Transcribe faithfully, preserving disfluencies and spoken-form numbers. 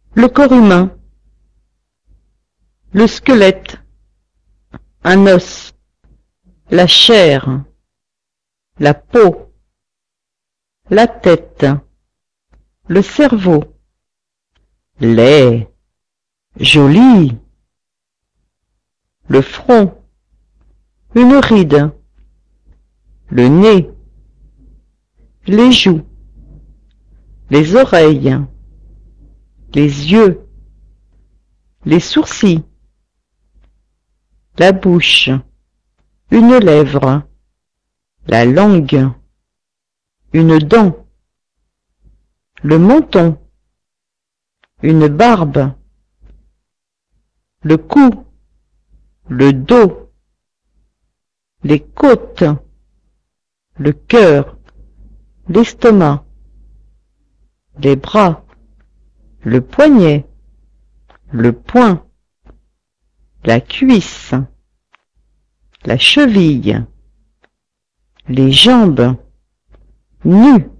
Le corps humain. Le squelette. Un os. La chair. La peau. La tête. Le cerveau. Laid. Joli. Le front. Une ride. Le nez. Les joues. Les oreilles. Les yeux. Les sourcils. La bouche. Une lèvre. La langue. Une dent. Le menton. Une barbe. Le cou. Le dos. Les côtes. Le cœur. L'estomac. Les bras. Le poignet. Le poing. La cuisse. La cheville. Les jambes. Nues.